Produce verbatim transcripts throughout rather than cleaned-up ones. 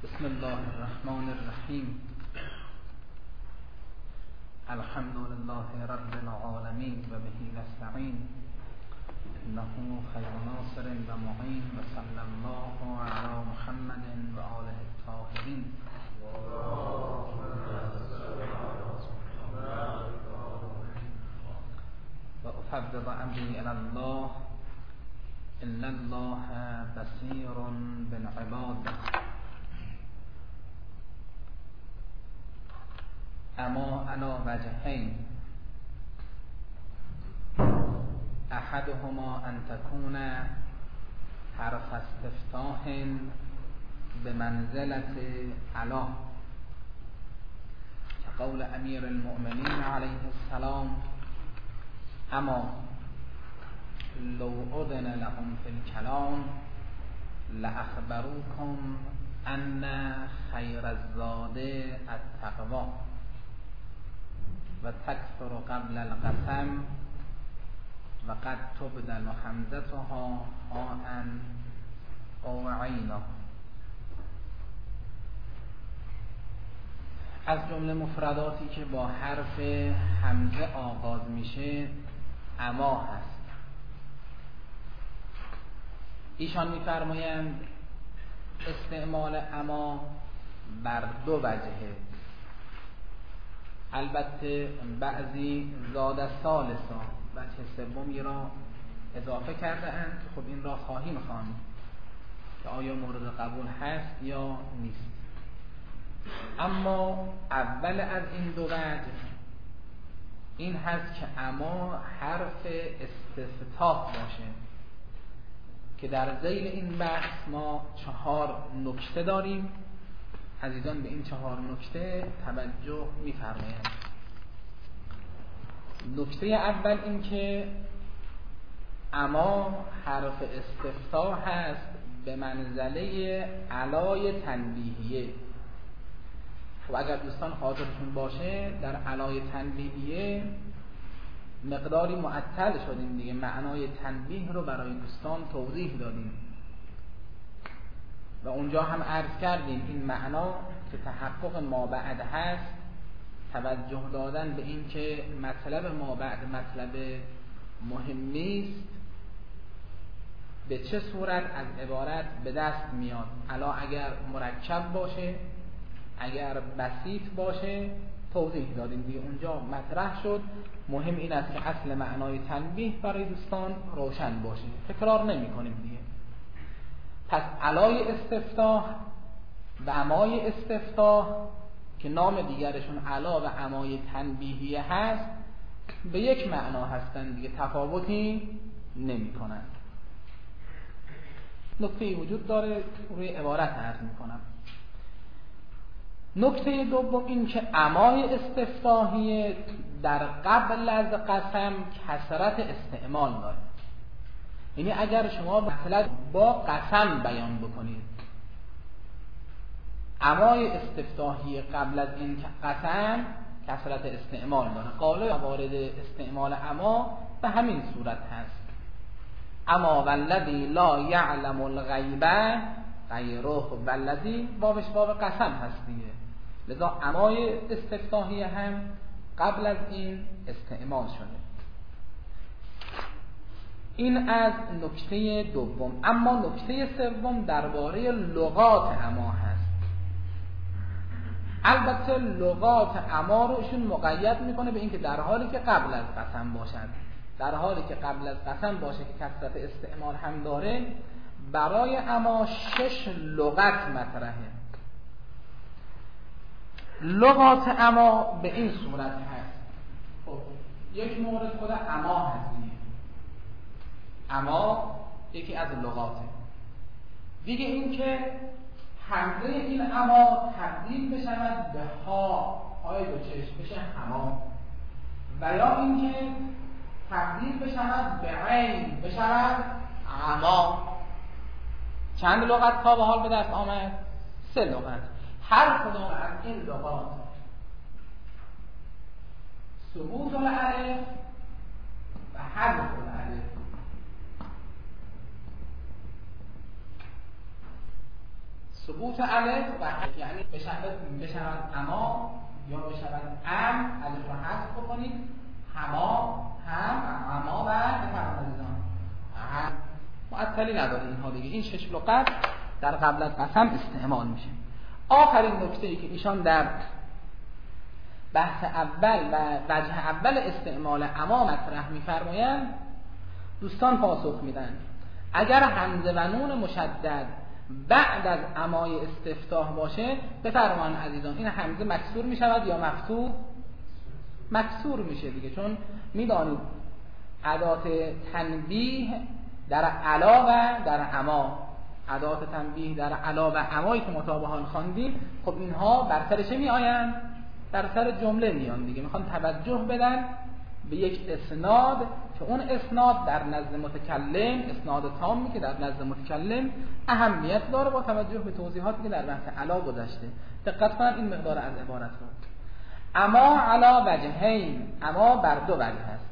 بسم الله الرحمن الرحیم. الحمد لله رب العالمین و به نستعین انه خیر ناصر و معین و صلی الله علی محمد و آله الطاهرین. و افوض امری الی الله ان الله بصیر بالعباد. اما علی وجهین، احدهما ان تكون حرف استفتاح بمنزلة علا كقول امیر المؤمنین علیه السلام: اما لو اذن لهم في الكلام لاخبروكم ان خیر الزاد التقوی و تکثر قبل القسم و قد تبدل حمزتها هاء او عینا. از جمله مفرداتی که با حرف حمزه آغاز میشه اما هست. ایشان میفرمایند استعمال اما بر دو وجهه. البته بعضی زاد ثالثا وجه سومی را اضافه کرده اند که خب این را خواهیم خواند که آیا مورد قبول هست یا نیست. اما اول از این دو وجه این هست که اما حرف استفتاح باشه که در ذیل این بحث ما چهار نکته داریم. عزیزان به این چهار نکته توجه می‌فرمایند. نکته اول این که اما حرف استفتاح هست به منزله علای تنبیهیه. خب اگر دوستان خاطرشون باشه در علای تنبیهیه مقداری معطل شدیم دیگه، معنای تنبیه رو برای دوستان توضیح دادیم و اونجا هم عرض کردیم این معنا که تحقق ما بعد هست توجه دادن به این که مطلب ما بعد مطلب مهمی است، به چه صورت از عبارت به دست میاد. الا اگر مرکب باشه، اگر بسیط باشه توضیح دادیم دیگه، اونجا مطرح شد. مهم این است که اصل معنای تنبیه برای دوستان روشن باشه، تکرار نمی کنیم دیگه. پس علای استفتاح و امای استفتاح که نام دیگرشون علا و امای تنبیهیه هست به یک معنا هستن دیگه، تفاوتی نمی کنن. نکته وجود داره روی عبارت عرض می کنم. نکته دوم این که امای استفتاحیه در قبل از قسم کثرت استعمال داره. یعنی اگر شما مثلا با قسم بیان بکنید، امای استفتاحی قبل از این قسم کثرت استعمال داره. قاله وارد استعمال اما به همین صورت هست: اما والذی لا یعلم الغیب غیره. والذی بابش باب قسم هست دیگه، لذا امای استفتاحی هم قبل از این استعمال شده. این از نکته دوم. اما نکته سوم درباره لغات اما هست. البته لغات اما رو ایشون مقید میکنه به اینکه در حالی که قبل از قسم باشد، در حالی که قبل از قسم باشه که کثرت استعمال هم داره، برای اما شش لغت مطرحه. لغات اما به این صورت هست. خب یک مورد خود اما هست. اما یکی از لغاته. دیگه این که حمزه این اما تبدیل بشود به ها، های دو چشم بشه هما، و یا این که تبدیل بشود به عین بشود عما. چند لغت تا به حال به دست آمد؟ سه لغت. هر کدوم از این لغات ثبوت الالف و حذف الالف ثبوت الف و یعنی بشود بشود اما یا بشود ام، الف رو حذف بکنید، هما هم اما و بفرمایید هم معطلی نداره اینها دیگه. این شش لغت در قبل از قسم استعمال میشه. آخرین نکته‌ای که ایشان در بحث اول و وجه اول استعمال اما مطرح می‌فرمایند، دوستان پاسخ میدن اگر حمزه و نون مشدد بعد از امای استفتاح باشه، بفرمایید عزیزان این حمزه مکسور میشود یا مفتوح؟ مکسور میشه دیگه، چون میدانید ادات تنبیه در علا و در اما، ادات تنبیه در علا و امایی که مطابقان خواندیم، خب اینها بر سر چه می آیند؟ بر سر جمله میان دیگه. میخوان توجه بدن به یک اسناد که اون اسناد در نزد متکلم، اسناد تامی که در نزد متکلم اهمیت داره، با توجه به توضیحاتی که در بحث علا گذشته. دقت کنید این مقدار از عبارت رو. اما علا وجهین، اما بر دو وجه است.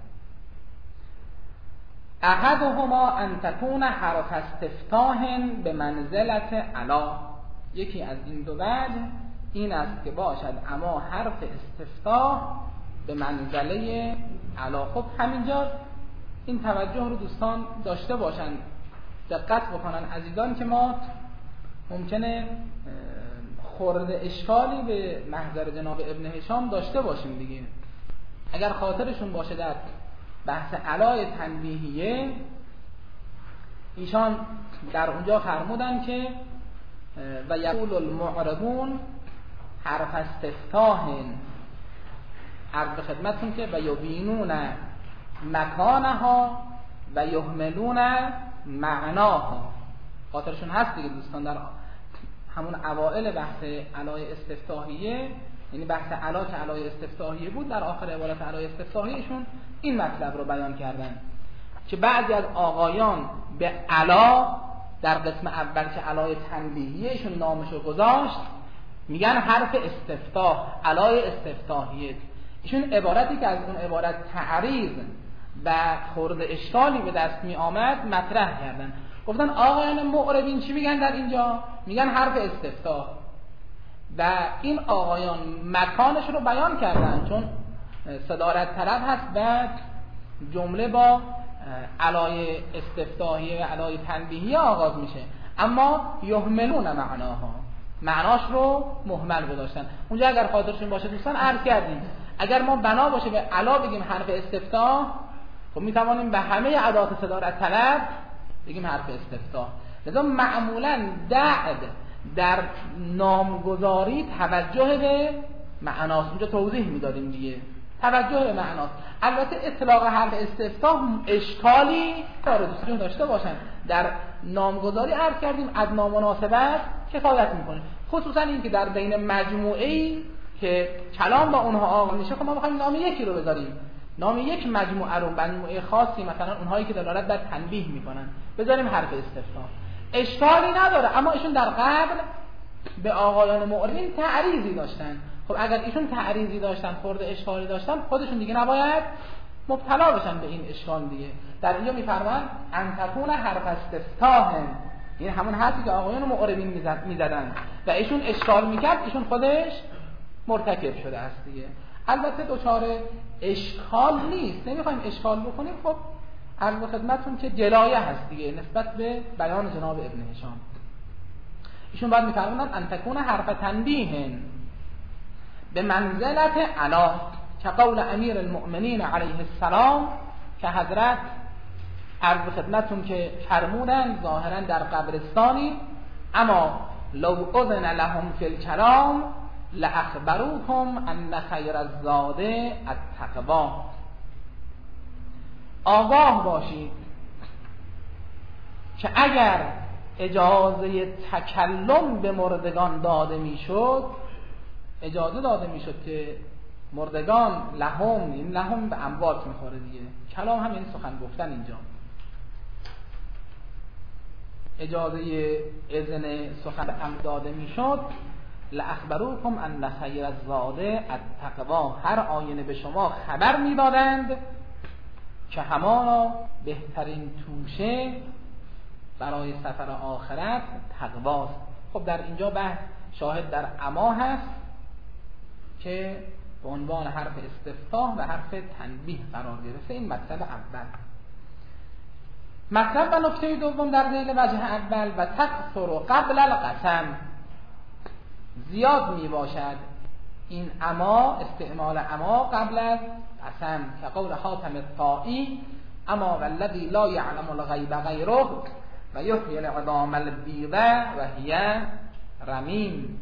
احدهما ان تكون حرف استفتاح به منزلت علا، یکی از این دو وجه این است که باشد اما حرف استفتاح به منزله علا. خب همینجا این توجه رو دوستان داشته باشن، دقت بکنن عزیزان که ما ممکنه خورده اشکالی به محضر جناب ابن هشام داشته باشیم دیگه. اگر خاطرشون باشه در بحث علای تنبیهیه ایشان در اونجا فرمودن که و یقول المعربون حرف استفتاح، عرض به خدمتون که و یبینون مکانها و یهملون معناها. خاطرشون هست دیگه دوستان در همون اوائل بحث علای استفتاحیه، یعنی بحث علا که علای استفتاحیه بود، در آخر عبارت علای استفتاحیشون این مطلب رو بیان کردن که بعضی از آقایان به علا در قسم اول که علای تنبیهیهشون نامشو گذاشت میگن حرف استفتاح، علای استفتاحیه. ایشون عبارتی که از اون عبارت تعریض و خورد اشکالی به دست می آمد مطرح کردن، گفتن آقایان معربین چی میگن در اینجا؟ میگن حرف استفتاح. و این آقایان مکانش رو بیان کردن، چون صدارت طلب هست و جمله با علای استفتاحیه و علای تنبیهیه آغاز میشه، اما یهملون معناها، معناش رو مهمل گذاشتن. اونجا اگر خاطرشون باشه دوستان عرض کردیم اگر ما بنا باشه به علا بگیم حرف استفتاح، خب میتوانیم به همه ادوات صدارت طلب بگیم حرف استفتاح. لذا معمولا بعد در نامگذاری توجه به معناست، اونجا توضیح میدادیم دیگه، توجه به معناست. البته اطلاق حرف استفتاح اشکالی داره، دوستان داشته باشن در نامگذاری عرض کردیم از نامناسبت کفایت میکنه، خصوصا این که در بین مجموعه‌ای که کلام با اونها آغاز میشه، خب ما میخوایم نام یکی رو بذاریم، نام یک مجموعه رو، مجموعه خاصی مثلا اونهایی که دلالت بر تنبیه میکنن بذاریم حرف استفتاح، اشکالی نداره. اما ایشون در قبل به آقایان معربین تعریضی داشتن. خب اگر ایشون تعریضی داشتن، خورده اشکالی داشتن، خودشون دیگه نباید مبتلا بشن به این اشکال دیگه. در اینجا میفرمان ان تكون حرف استفتاح، این همون حرفی که آقایان معربین میزدن و ایشون اشکال میکرد، ایشون خودش مرتکب شده است دیگه. البته دوچار اشکال نیست، نمیخوایم اشکال بکنیم. خب عرض خدمتتون که جلایه هست دیگه نسبت به بیان جناب ابن هشام. ایشون بعد میفرمایند ان تكون حرف تنبیه به منزلت علا که قول امیر المؤمنین علیه السلام، که حضرت عرض خدمتتون که فرمودند ظاهرا در قبرستانی، اما لو اذن لهم فی الکلام لاخبروکم ان خیر الزاده التقوا. آگاه باشید که اگر اجازه تکلم به مردگان داده میشد، اجازه داده میشد که مردگان لهم، این لهم به اموات میخوره دیگه، کلام هم یعنی سخن گفتن، اینجا اجازه اذن سخن هم داده میشد، لاخبروکم ان خیر الزاده التقوا، هر آینه به شما خبر میدادند که همانا بهترین توشه برای سفر آخرت تقواست. خب در اینجا بحث شاهد در اما هست که به عنوان حرف استفتاح و حرف تنبیه قرار گرفته. این مطلب اول. مطلب و نکته دوم در ذیل وجه اول و تکثر قبل القسم، زیاد می باشد این اما، استعمال اما قبل از قسم، که قول حاتم الطائی اما والذی لا یعلم الغیب غیره و یحیی العظام البیضه و هی رمیم.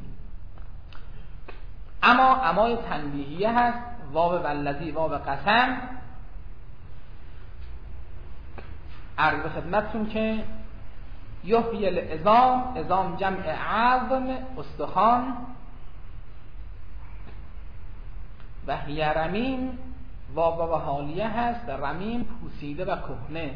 اما امای تنبیهیه هست، واو والذی واو قسم. عرض خدمتتون که یحیی العظام، عظام جمع عظم استخوان، و هی رمیم واو و حالیه هست، رمیم پوسیده و کهنه.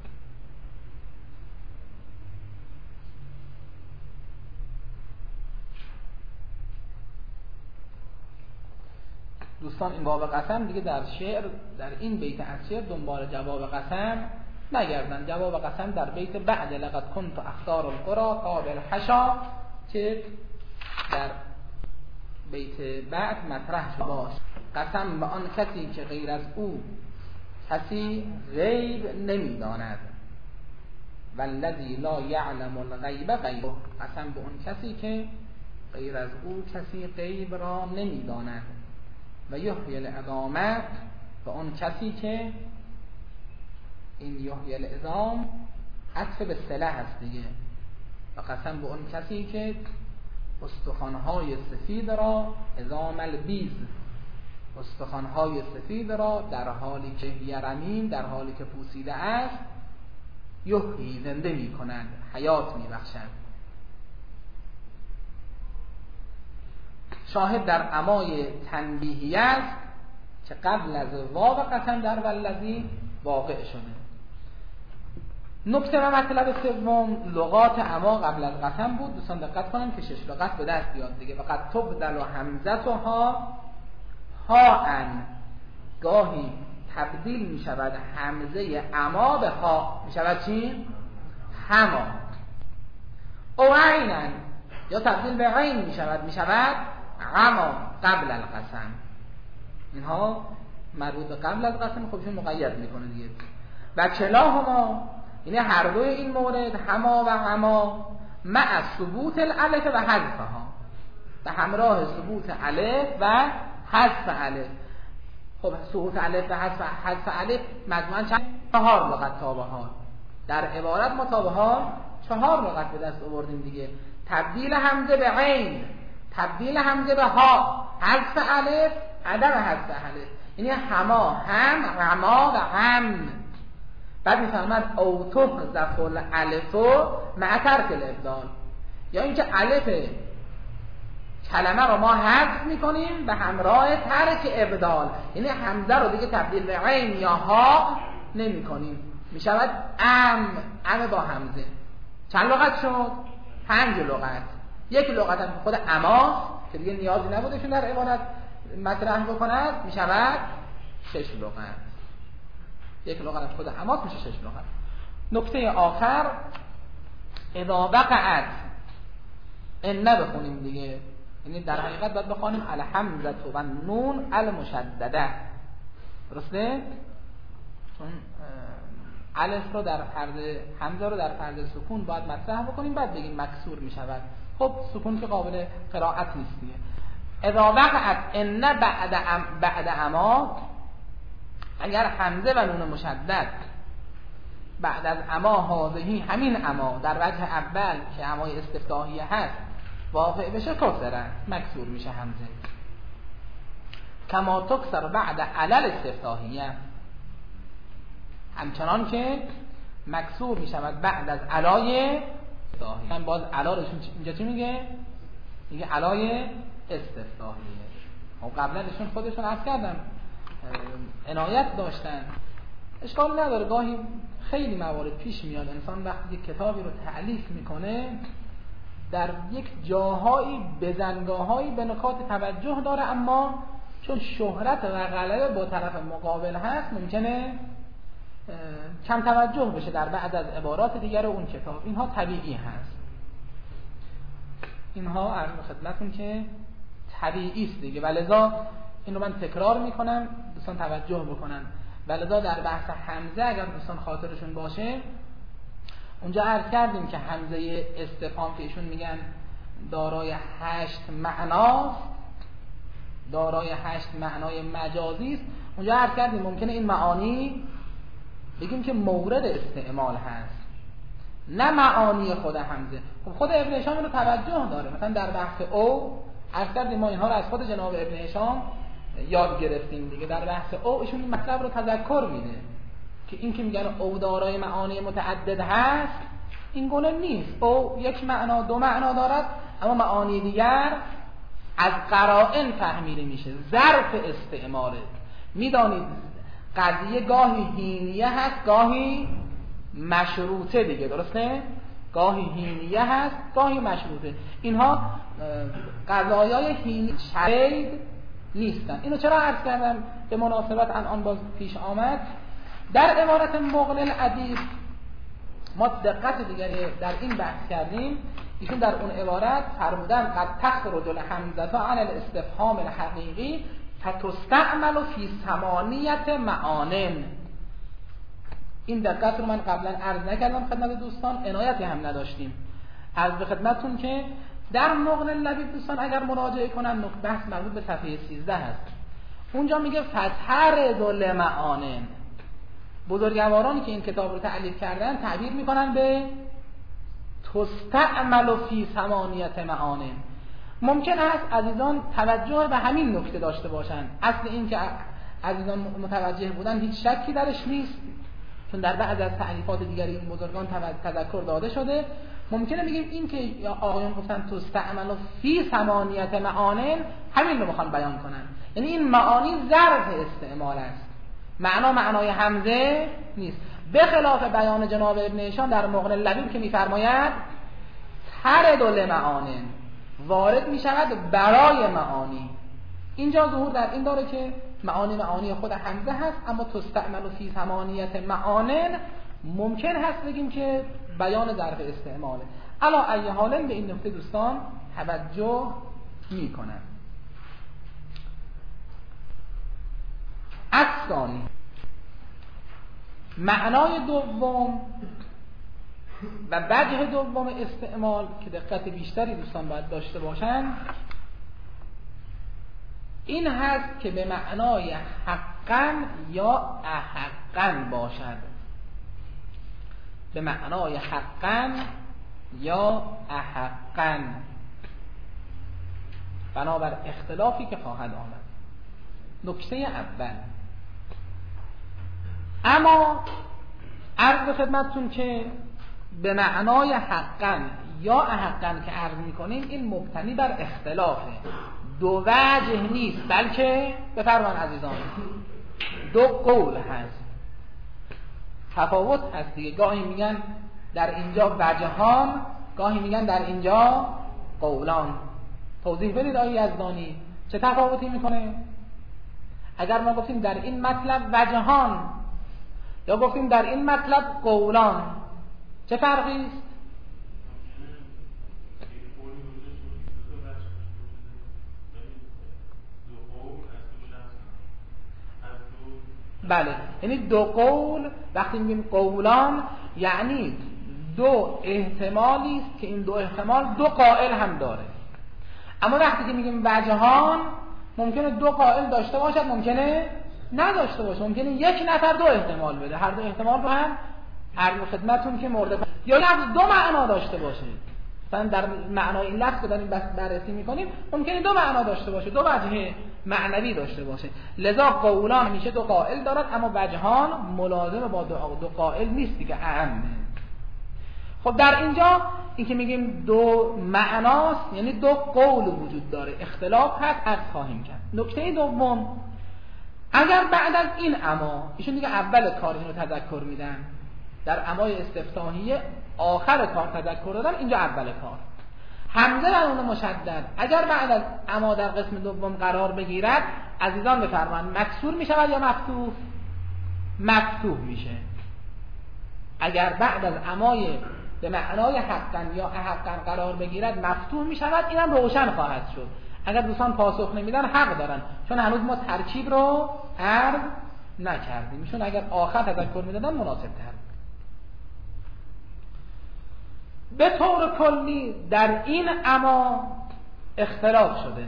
دوستان این واو قسم دیگه در شعر، در این بیت از شعر دنبال جواب قسم نگردن. جواب قسم در بیت بعد لقد كنت اختار القرى قابل حشا که در بیت بعد مطرح شد باش. قسم به آن کسی که غیر از او کسی غیب نمیداند، والذی لا یعلم الغیب غیره، قسم به اون کسی که غیر از او کسی غیب را نمیداند، و یحیی العظام، به اون کسی که، این یحیی العظام عطف به صله هست دیگه، و قسم به اون کسی که استخوان‌های سفید را، عظام البیض، استخوان‌های سفید را در حالی که یرمین، در حالی که پوسیده است، یحیی زنده می‌کند، حیات می‌بخشد. شاهد در امای تنبیهی است که قبل از واو قسم در والذی واقع شده. نکته و مطلب سوم لغات اما قبل از قسم بود. دوستان دقت کنن که شش لغت به دست بیاد دیگه. فقط تبدل و همزتها ها ان، گاهی تبدیل می شود همزه اما به ها، می شود چی؟ هما. او عینن، یا تبدیل به عین می شود، می شود اما قبل القسم. اینها مربوط به قبل از قسم خودشون مقید میکنه دیگه. و کلاهما، یعنی هر دوی این مورد، هما و هما، مع ثبوت الالف و حذفها، به همراه ثبوت الف و حذف الف. خب ثبوت الف و حذف حذف الف مجموعاً چند؟ چهار لغت تابع ها. در عبارت ما تابع ها چهار لغت به دست آوردیم دیگه. تبدیل همزه به عین، تبدیل همزه به ها، حذف الف، عدم حذف الف. یعنی هما، هم، هما و هم. بعد میفهمد او تحذف الالف مع ترک الابدال، یا اینکه الف کلمه رو ما حذف میکنیم به همراه ترک ابدال، یعنی همزه رو دیگه تبدیل به عین یا ها نمی کنیم، میشود ام، ام با همزه. چند لغت شد؟ پنج لغت. یک لغت هم خود اما که دیگه نیازی نبودشون در عبارت مطرح بکند، میشود شش لغت. یک لغت از خود اما میشه شش لغت. نکته آخر اذا وقعت، ان بخونیم دیگه، یعنی در حقیقت باید بخونیم الحمزه و نون المشدده، درسته؟ چون الف رو در فرض حمزه رو در فرض سکون باید مطرح بکنیم، بعد بگیم مکسور می شود. خب سکون که قابل قرائت نیست دیگه. اذا وقعت ان بعد ام بعد اما، اگر حمزه و نون مشدد بعد از اما هذهی، همین اما در وجه اول که امای استفتاحیه هست واقع بشه، کسره، مکسور میشه همزه. کما تکسر بعد علل استفتاحیه، همچنان که مکسور میشود بعد از علای استفتاحیه. من باز علا رو اینجا چی میگه؟ میگه علای استفتاحیه. خب قبلا ایشون خودشون عرض کردم عنایت داشتن، اشکال نداره. گاهی خیلی موارد پیش میاد انسان وقتی یک کتابی رو تألیف میکنه در یک جاهایی بزنگاهایی به نکات توجه داره، اما چون شهرت و غلبه با طرف مقابل هست ممکنه کم توجه بشه در بعد از عبارات دیگر اون کتاب. اینها طبیعی هست. اینها عرض خدمتتون که طبیعی است دیگه، ولذا اینو من تکرار میکنم دوستان توجه بکنن. ولذا در بحث حمزه اگر دوستان خاطرشون باشه اونجا عرض کردیم که حمزه استفهام که ایشون میگن دارای هشت معناست، دارای هشت معنای مجازی است. اونجا عرض کردیم ممکنه این معانی بگیم که مورد استعمال هست، نه معانی خود حمزه. خب خود ابن هشام اینو توجه داره، مثلا در بحث او عرض کردیم ما اینها رو از خود جناب ابن هشام یاد گرفتیم دیگه. در بحث او ایشون این مطلب رو تذکر میده که این که میگن او دارای معانی متعدد هست این گونه نیست. او یک معنا دو معنا دارد، اما معانی دیگر از قرائن فهمیده میشه، ظرف استعماله. میدانید قضیه گاهی حینیه هست گاهی مشروطه دیگه، درسته؟ گاهی حینیه هست گاهی مشروطه. اینها قضایای حینی شرید نیستن. اینو چرا عرض کردم؟ به مناسبت الان باز پیش آمد در عبارت مغنی الادیب ما دقت دیگری در این بحث کردیم. ایشون در اون عبارت فرمودن قد تخرج الحمزه عن الاستفهام الحقیقی فتستعمل فی ثمانیت معانن. این دقت رو من قبلا عرض نکردم خدمت دوستان، عنایتی هم نداشتیم. عرض به خدمتتون که در مغنی الادیب دوستان اگر مراجعه کنن نقطه بحث مربوط به صفحه سیزده هست، اونجا میگه فترد المعانن. بزرگوارانی که این کتاب رو تألیف کردن تعبیر میکنن به تستعمل فی ثمانیت معانن. ممکن است عزیزان توجه به همین نکته داشته باشن. اصل این که عزیزان متوجه بودن هیچ شکی درش نیست، چون در بعض از تألیفات دیگری این بزرگان تذکر داده شده. ممکنه بگیم این که آقایون گفتن تستعمل فی ثمانیت معانن همین رو میخوان بیان کنن، یعنی این معانی ظرف استعمال است، معنا معنای حمزه نیست. به خلاف بیان جناب ابن هشام در مغنی الادیب که میفرماید ترد المعانن، وارد میشود برای معانی. اینجا ظهور در این داره که معانی معانی خود حمزه هست، اما تستعمل فی ثمانیت معانن ممکن هست بگیم که بیان ظرف استعماله. علا ای حال به این نکته دوستان توجه میکنن. الثانی، معنای دوم و وجه دوم استعمال که دقت بیشتری دوستان باید داشته باشن این هست که به معنای حقا یا احقا باشد. به معنای حقا یا احقا بنابر اختلافی که خواهد آمد. نکته اول، اما عرض به خدمتتون که به معنای حقا یا احقا که عرض میکنیم این مبتنی بر اختلافه، دو وجه نیست، بلکه بفرمان عزیزان دو قول هست، تفاوت هست دیگه. گاهی میگن در اینجا وجهان، گاهی میگن در اینجا قولان. توضیح بدید آقای یزدانی چه تفاوتی میکنه؟ اگر ما گفتیم در این مطلب وجهان یا گفتیم در این مطلب قولان چه فرقی است؟ بله، یعنی دو قول. وقتی میگیم قولان یعنی دو احتمالی است که این دو احتمال دو قائل هم داره. اما وقتی که میگیم وجهان ممکنه دو قائل داشته باشد، ممکنه نداشته باشه، ممکنه یک نفر دو احتمال بده، هر دو احتمال رو هم عرض خدمتتون که مورد یا لفظ دو معنا داشته باشه. مثلا در معنای این لفظ که داریم بررسی میکنیم ممکنه دو معنا داشته باشه، دو وجه معنوی داشته باشه. لذا قولان همیشه دو قائل دارد، اما وجهان ملازم با دو, دو قائل نیست دیگه، اعمه. خب در اینجا این که میگیم دو معناست یعنی دو قول وجود داره، اختلاف هست، عرض خواهیم کرد. نکته دوم، اگر بعد از این اما، ایشون دیگه اول کار اینو تذکر میدن، در امای استفتاحیه آخر کار تذکر دادن، اینجا اول کار حمزه بر اون مشدد اگر بعد از اما در قسم دوم قرار بگیرد عزیزان بفرمایید مکسور می شود یا مفتوح؟ مفتوح میشه. اگر بعد از امای به معنای حقا یا احقا قرار بگیرد مفتوح می شود، اینم روشن خواهد شد. اگر دوستان پاسخ نمیدن حق دارن، چون هنوز ما ترکیب رو عرض نکردیم، چون اگر آخر تذکر میدادن مناسب تر. به طور کلی در این اما اختلاف شده،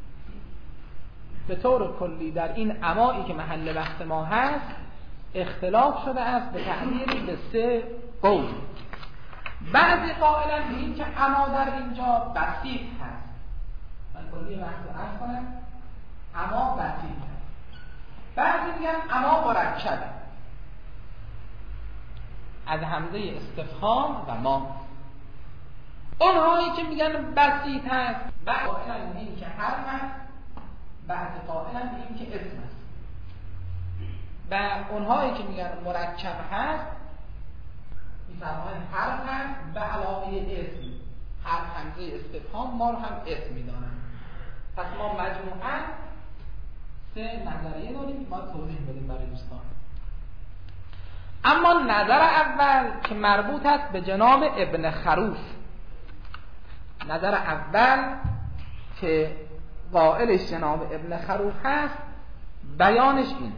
به طور کلی در این امایی که محل بحث ما هست اختلاف شده است به تعبیری به سه قول. بعضی قائلن به این که اما در اینجا بسیط هست، من کلی بحث رو عرض کنم، اما بسیط هست. بعضی میگن اما مرکبه از همزه استفهام و ما. اونهایی که میگن بسیط هست بعضی قائلن به این که حرف هست، بعضی قائلن به این که اسم هست. و اونهایی که میگن مرکب هست میفرمایند حرف هست به علاوه اسم، حرف همزه استفهام ما رو هم اسم میدانن. پس ما مجموعاً سه نظریه داریم ما توضیح بدیم برای دوستان. اما نظر اول که مربوط است به جناب ابن خروف، نظر اول که قائلش جناب ابن خروف هست، بیانش این: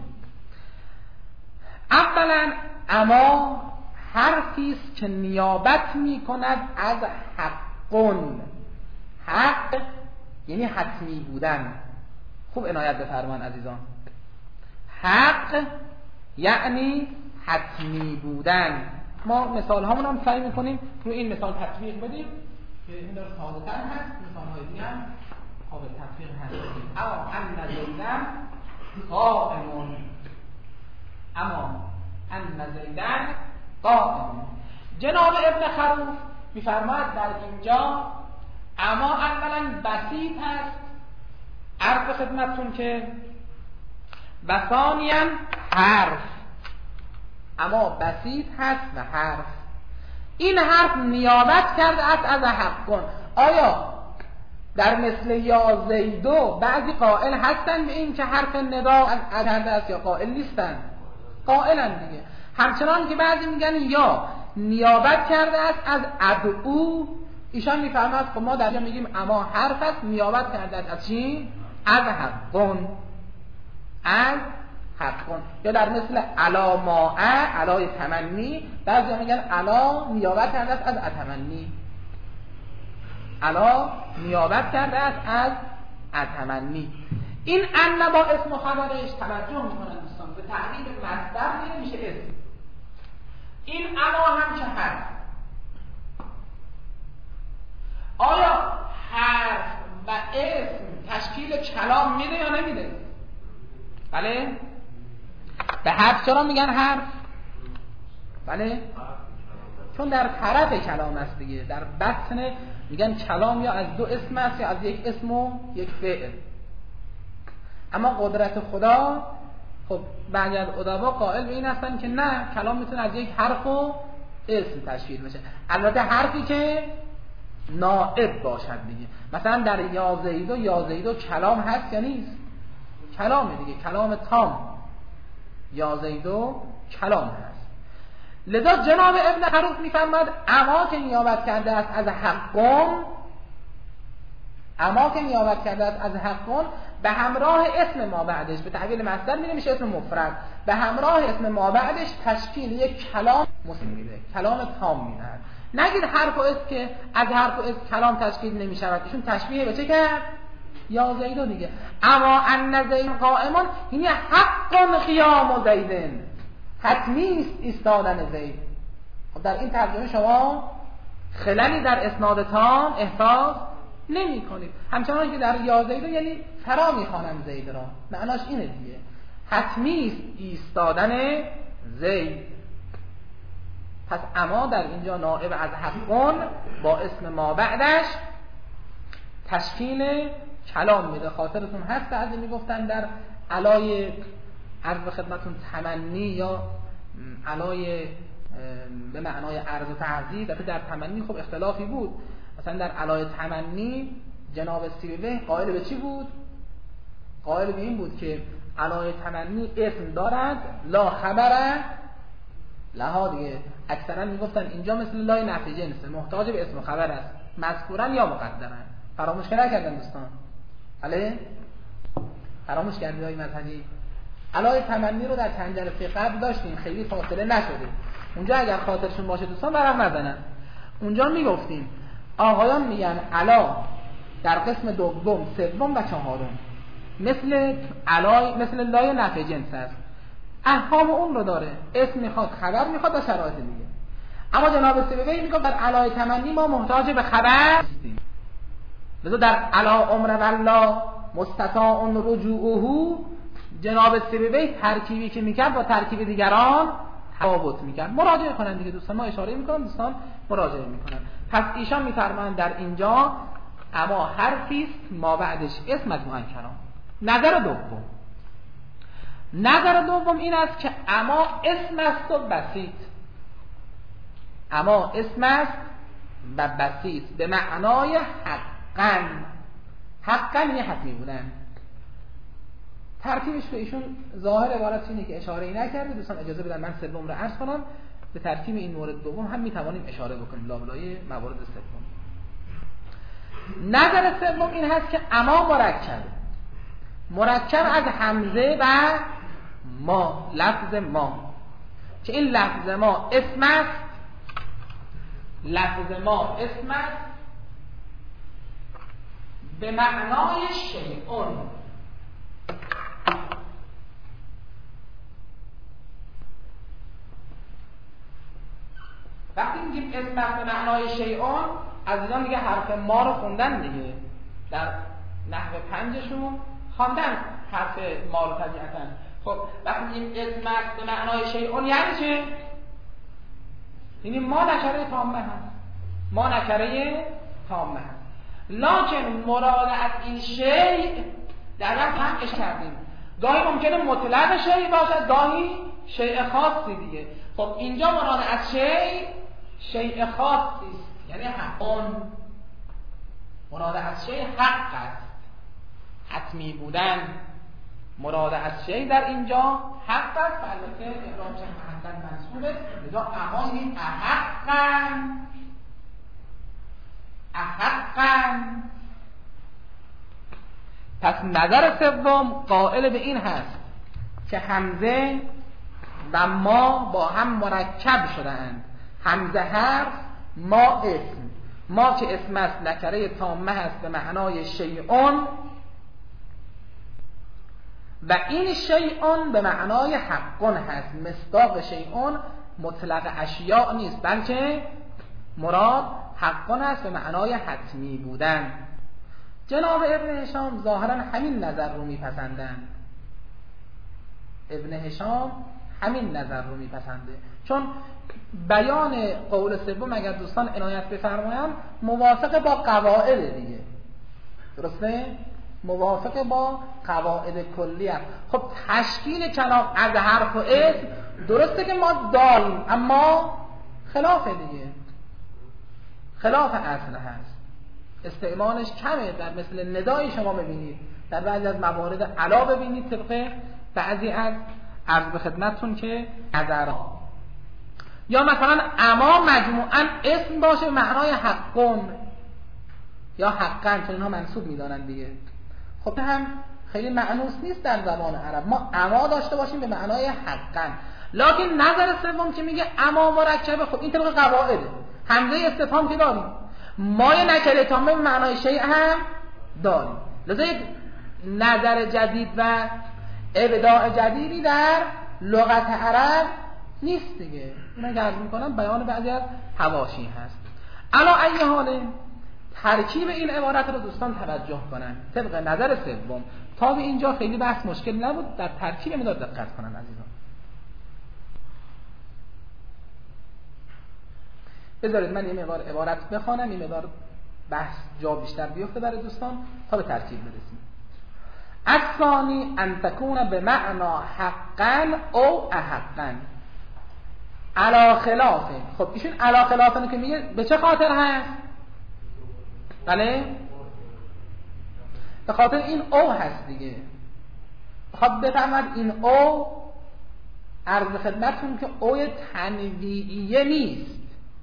اولا اما حرفی است که نیابت می کند از حقون. حق یعنی حتمی بودن. خوب عنایت بفرمان عزیزان. حق یعنی حتمی بودن. ما مثال هامون هم سعی میکنیم روی این مثال تطبیق بدیم که این داره ساده تر هست، مثال های دیگه هم قابل تطبیق هست. اما ان زیدن قائمون، اما ان زیدن قائمون. جناب ابن خروف میفرماید در اینجا اما اولا بسیط هست، عرض خدمتتون که و ثانیاً حرف. اما بسیط هست و حرف. این حرف نیابت کرده است از حقون. آیا در مثل یا زیدو بعضی قائل هستن به این که حرف ندا از کرده است یا قائل نیستن؟ قائلن دیگه. همچنان که بعضی میگن یا نیابت کرده است از ادعو، ایشان میفرماید خب ما در اینجا میگیم اما حرف است نیابت کرده است از چی؟ از حقون، از حقون. یا در مثل علا ماء، علای تمنی، بعضی میگن علا نیابت کرده است از اتمنی، علا نیابت کرده است از اتمنی. این ان با اسم و خبرش توجه میکنن دوستان به تعبیر مصدر دیگه میشه اسم. این اما هم که حرف. آیا حرف و اسم تشکیل کلام میده یا نمیده؟ بله؟ به حرف چرا میگن حرف؟ بله؟ چون در طرف کلام است دیگه، در بطن میگن کلام یا از دو اسم است یا از یک اسم و یک فعل. اما قدرت خدا، خب بعضی از ادبا قائل به این هستن که نه، کلام میتونه از یک حرف و اسم تشکیل بشه. البته حرفی که نائب باشد دیگه. مثلا در یا زیدو، یا زیدو کلام هست یا نیست؟ کلامه دیگه، کلام تام. یا زیدو کلام هست. لذا جناب ابن خروف میفرماد اما که نیابت کرده است از حقون، اما که نیابت کرده است از حقون به همراه اسم ما بعدش، به تعبیر مصدر میره میشه اسم مفرد، به همراه اسم ما بعدش تشکیل یک کلام مسلم میده، کلام تام میده. نگید حرف و اسم که از حرف و اسم کلام تشکیل نمیشود، ایشون تشبیه به چه کرد؟ یا زیدو دیگه. اما ان زید قائمون یعنی حق قیام زیدن، حتمی است ایستادن زید. خب در این ترجمه شما خللی در اسناد تام احساس نمی کنید. همچنان که در یا زیدو یعنی فرا میخوانم زید را، معناش اینه دیگه، حتمی است ایستادن زید. پس اما در اینجا نائب از حقون با اسم ما بعدش تشکیل کلام میده. خاطرتون هست بعضی میگفتن در علای عرض خدمتون تمنی یا علای به معنای عرض و تعزیز، در تمنی خب اختلافی بود. مثلا در علای تمنی جناب سیبوی قائل به چی بود؟ قائل به این بود که علای تمنی اسم دارد لا خبر لها دیگه اکثرا میگفتن اینجا مثل لای نفی جنسه، محتاج به اسم و خبر است، مذکورن یا مقدرن. فراموش که نکردن دوستان؟ بله فراموش کردید های مذهبی؟ علای تمنی رو در چند جلسه قبل داشتیم، خیلی فاصله نشده. اونجا اگر خاطرشون باشه دوستان برق نزنن. اونجا میگفتیم آقایان میگن علا در قسم دوم، سوم و چهارم مثل علای مثل لای نفی جنس است، احکام اون رو داره، اسم میخواد، خبر میخواد و شرایط دیگه. اما جناب سیبوی میگه در علای تمنی ما محتاج به خبر هستیم. لذا در علا عمر والله مستطاع رجوعه جناب سیبوی ترکیبی که میکرد با ترکیب دیگران تفاوت میکرد. مراجعه کنن دیگه دوستان، ما اشاره میکنم دوستان مراجعه میکنن. پس ایشان میفرمایند در اینجا اما حرفی است ما بعدش اسم از مؤنکران. نظر دوم نظر دوم این است که اما اسم است و بسیط، اما اسم است و بسیط به معنای حقاً. حقاً یه حتمی بودن. ترتیبش به ایشون ظاهر عبارت اینه که اشاره ای نکرده. دوستان اجازه بدن من سوم رو عرض کنم، به ترتیب این مورد دوم هم میتوانیم اشاره بکنیم لابلای موارد سوم. نظر سوم این هست که اما مرکب مرکب از حمزه و ما، لفظ ما، که این لفظ ما اسم است، لفظ ما اسم است به معنای شیئون. وقتی میگیم اسم است به معنای شیئون، از اینا میگه حرف ما رو خوندن دیگه، در نحو پنجشون خواندن حرف ما رو طبیعتاً. خب وقتی میگیم اسم است به معنای شیئون یعنی چه؟ یعنی ما نکره تامه هست، ما نکره تامه هست، لکن مراد از این شیء در وقت هم اش کردیم، گاهی ممکنه مطلق شیء باشد، گاهی شیء خاصی دیگه. خب اینجا مراد از شیء شیء خاصی است، یعنی حقون. مراد از شیء حق است، حتمی بودن. مراد از شیء در اینجا حق است، البته اعراب چه حقا منصوبه، لذا اما این احقا احقا. پس نظر سوم قائل به این هست که حمزه و ما با هم مرکب شده‌اند. حمزه حرف، ما اسم. ما که اسم است نکره تامه هست به معنای شیئون، و این شیئون به معنای حقون هست. مصداق شیئون مطلق اشیاء نیست، بلکه مراد حقون است به معنای حتمی بودن. جناب ابن هشام ظاهرا همین نظر رو میپسندند. ابن هشام همین نظر رو میپسنده، چون بیان قول سوم اگر دوستان عنایت بفرمایند موافق با قواعد دیگه، درسته؟ موافق با قواعد کلی است. خب تشکیل کلام از حرف و اسم درسته که ما داریم، اما خلاف دیگه، خلاف اصل هست، استعمالش کمه. در مثل ندای شما ببینید، در بعضی از موارد علا ببینید طبق بعضی از عرض به خدمتتون که نظرها، یا مثلا اما مجموعاً اسم باشه معنای حقون یا حقاً، چون اینها منصوب میدانن دیگه. خب هم خیلی معنوس نیست در زبان عرب ما اما داشته باشیم به معنای حقاً. لکن نظر سوم که میگه اما مرکبه، خب این طبق قواعده. حمزه استفهام که داریم، مای نکره تامه به معنای شیء هم داریم، لذا یک نظر جدید و ابداع جدیدی در لغت عرب نیست دیگه. من عرض میکنم بیان بعضی از حواشی هست. علا ای حاله ترکیب این عبارت رو دوستان توجه کنن طبق نظر سوم. تا به اینجا خیلی بحث مشکل نبود، در ترکیب مدار دقت کنن عزیزان. بذارید من این مقدار عبارت بخوانم، این مقدار بحث جا بیشتر بیفته برای دوستان تا به ترکیب برسیم. الثانی ان تکون به معنا حقا او احقا علا خلافه. خب ایشون علا خلافه که میگه به چه خاطر هست؟ بله به خاطر این او هست دیگه. خب بفهمد این او عرض خدمتتون که اوی تنویعیه نیست.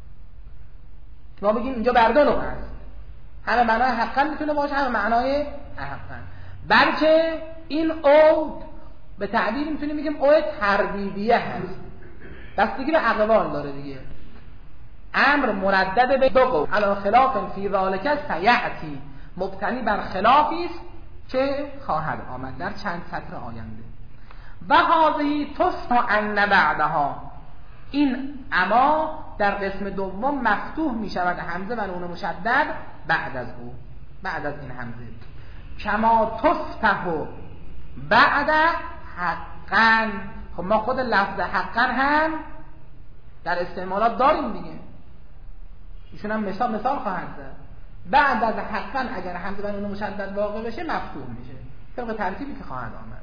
ما بگیم اینجا بر دو نوع هست، همه معنای حقا میتونه باشه، همه معنای احقا، بلکه این او به تعبیر میتونیم بگیم او تردیدیه هست، بستگی به اقوال داره دیگه. امر مردد به دو قول علی خلاف فی ذلک سیأتی، مبتنی بر خلافی است که خواهد آمد در چند سطر آینده. و هذه تصنع ان بعدها، این اما در قسم دوم مفتوح می شود همزه و نون مشدد بعد از او، بعد از این همزه، کما تفتح بعد حقا. خب ما خود لفظ حقا هم در استعمالات داریم دیگه، ایشون هم مثال مثال خواهد زد. بعد از حقا اگر همزه و نون مشدد واقع بشه مفتوح میشه طبق ترتیبی که خواهد آمد.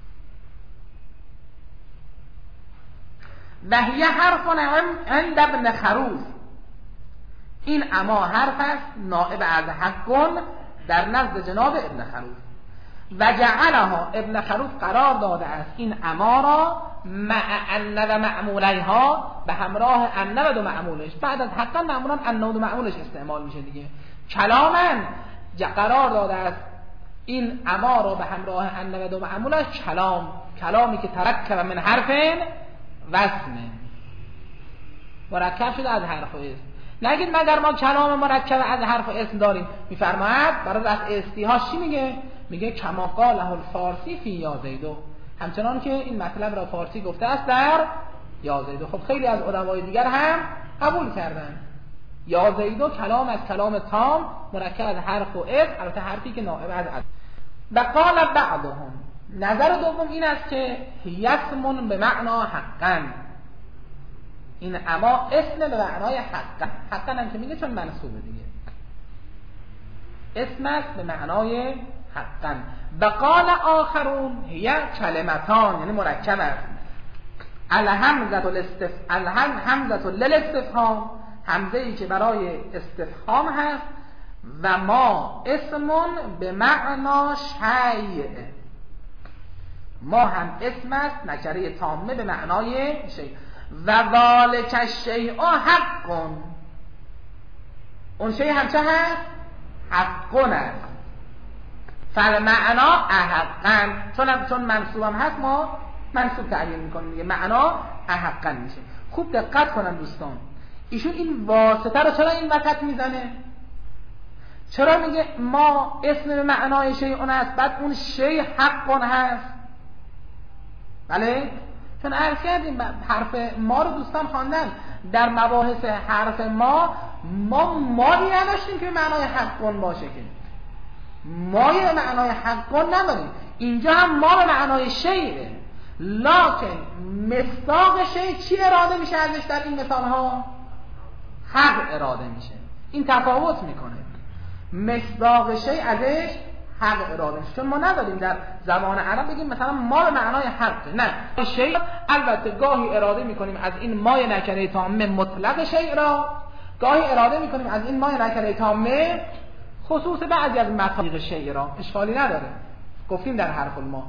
و هی حرف عند ابن خروف، این اما حرف است نائب از حقون در نزد جناب ابن خروف. و جعلها، ابن خروف قرار داده است این اما را مع ان و معمولیها، به همراه ان و دو معمولش. بعد از حقا معمولا ان و دو معمولش استعمال میشه دیگه. کلامن قرار داده است این اما را به همراه ان و دو معمولش کلام، کلامی که ترکب من حرفین وزنه، مرکب شده از حرف و اسم. نگید مگر ما کلام مرکب از حرف و اسم داریم. میفرماید برای رفع استیهاش چی میگه؟ میگه کما قاله الفارسی فی یا زیدو، همچنان که این مطلب را فارسی گفته است در یا زیدو. خب خیلی از علمای دیگر هم قبول کردن یا زیدو کلام از کلام تام مرکب از حرف و اسم، البته حرفی که نائب از اسم. و قال بعضهم، نظر دوم این است که یسمون به معنا حقا، این اما اسم به معنای حقا، حقا هم که میگه چون منصوبه دیگه، اسم است به معنای حقا. و قال آخرون هی کلمتان، یعنی مرکب است، الهمزه الاستف الهمزه للاستفهام، همزه ای که برای استفهام هست، و ما اسمون به معنا شیء، ما هم اسم است نکره تامه به معنای شیء. و ذالک الشیء حق، اون شیء هم چه هست؟ حقون است. فالمعنا احقا، چون چون منصوب هم هست ما منصوب تعیین میکنیم دیگه، معنا احقا میشه. خوب دقت کنن دوستان، ایشون این واسطه رو چرا این وسط میزنه؟ چرا میگه ما اسم به معنای شیء است بعد اون شیء حقون هست؟ بله، چون عرض کردیم حرف ما رو دوستان خواندن در مباحث حرف ما، ما مایی نداشتیم که معنای حقون باشه، که مایی به معنای حقون نداریم. اینجا هم ما به معنای شیء، لکن مصداق شیء چی اراده میشه ازش در این مثال ها؟ حق اراده میشه. این تفاوت میکنه، مصداق شیء ازش حق اراده میشه، چون ما نداریم در زبان عرب بگیم مثلا ما به معنای حق، نه شیء البته گاهی اراده میکنیم از این مای نکره تامه مطلق شیء را، گاهی اراده میکنیم از این مای نکره تامه خصوص بعضی از مفاهیم شیء را، اشکالی نداره، گفتیم در حرف الما.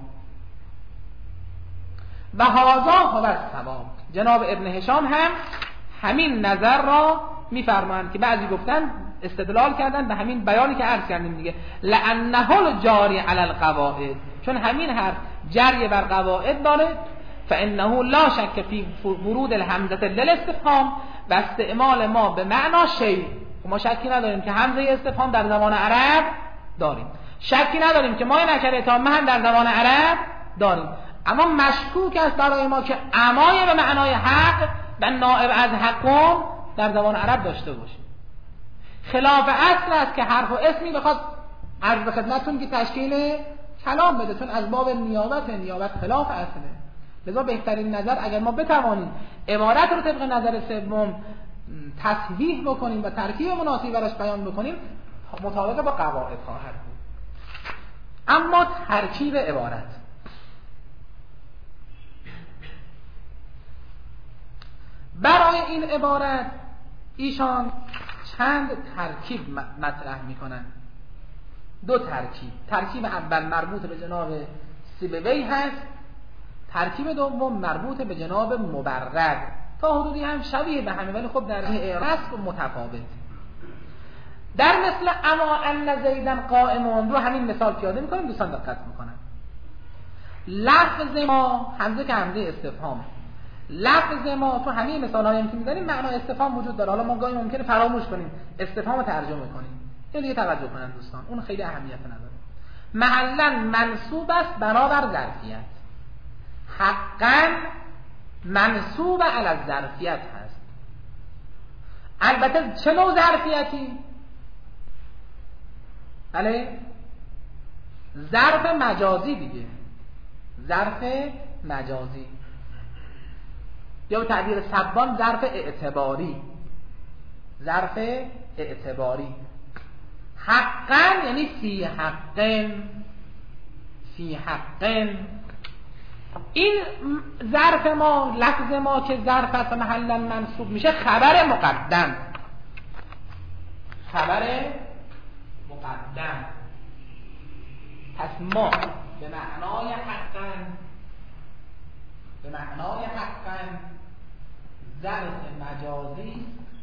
و هذا هو الصواب، جناب ابن هشام هم همین نظر را میفرمایند که بعضی گفتن استدلال کردن به همین بیانی که عرض کردیم دیگه، لانه الجاری علی القواعد، چون همین حرف جری بر قواعد داره، فانه لا شک فی ورود الحمزه للاستفهام، و استعمال ما به معنا شیء، ما شکی نداریم که همزه استفهام در زبان عرب داریم، شکی نداریم که ما نکره تامه هم در زبان عرب داریم، اما مشکوک است برای ما که امای به معنای حق و نائب از حقون در زبان عرب داشته باشیم. خلاف اصل است که حرف و اسمی بخواد عرض خدمتتون که تشکیل کلام بده، چون از باب نیابت، نیابت خلاف اصله. لذا بهترین نظر اگر ما بتوانیم عبارت رو طبق نظر سوم تصحیح بکنیم و ترکیب مناسبی براش بیان بکنیم، مطابق با قواعد خواهد بود. اما ترکیب عبارت، برای این عبارت ایشان چند ترکیب مطرح میکنن. دو ترکیب، ترکیب اول مربوط به جناب سیبوی هست ترکیب دوم مربوط به جناب مبرد، تا حدودی هم شبیه به همه ولی خب در اعراض متفاوت. در مثل اما ان زیدن قائمون رو همین مثال پیاده میکنیم، دوستان دقت میکنن. لفظ ما همزه که همزه استفهام، لفظ ما تو همین مثالایی که می‌زنیم معنا استفهام وجود داره. حالا ما گاهی ممکنه فراموش کنیم استفهام رو ترجمه کنیم، اینو دیگه توجه کنن دوستان، اون خیلی اهمیت نداره. محلا منصوب است بنابر ظرفیت، حقا منصوب علی الظرفیت هست. البته چه نوع ظرفیتی؟ بله ظرف مجازی دیگه، ظرف مجازی، یا به تعبیر سبان ظرف اعتباری، ظرف اعتباری. حقا یعنی فی حقن، فی حقن. این ظرف ما، لفظ ما که ظرف است و محلا منصوب میشه، خبر مقدم، خبر مقدم. پس ما به معنای حقا، به معنای حقا ظرف مجازی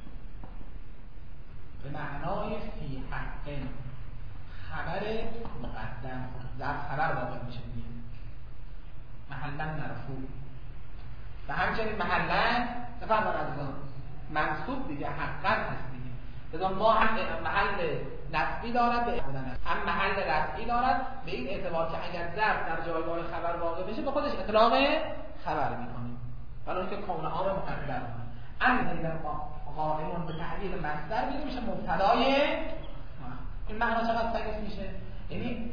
به معنای فی حقا خبر مقدم، ظرف خبر واقع میشه دیگه، محلا مرفوع. و همچنین محلا بفرمان عزیزان منصوب دیگه، حقا هست دیگه. لذا ما هم محل نصبی دارد به بودن، هم محل رفعی دارد به این اعتبار که اگر ظرف در جایگاه خبر واقع بشه به خودش اطلاق خبر میکنیم، ولی اون که کون عام مقدر کنیم. اما اگر قائمون به تعبیر مصدر میگه میشه مبتدای. این معنا چقدر سگس میشه؟ یعنی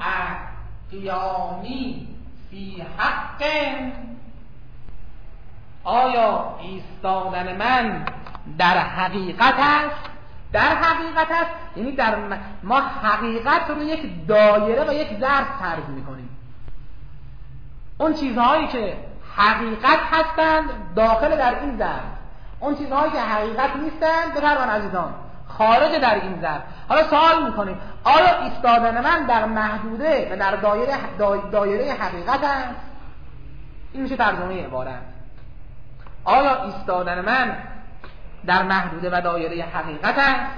قیامی فی حق، آیا ایستادن من در حقیقت است؟ در حقیقت است یعنی در ما حقیقت رو یک دایره و یک ظرف فرض میکنیم. اون چیزهایی که حقیقت هستند داخل در این ظرف، اون چیزهایی که حقیقت نیستند بفرمان عزیزان خارج در این ظرف. حالا سوال میکنیم آیا ایستادن من در محدوده و در دایره دایره حقیقت است؟ این میشه ترجمه عبارت. آیا ایستادن من در محدوده و دایره حقیقت است؟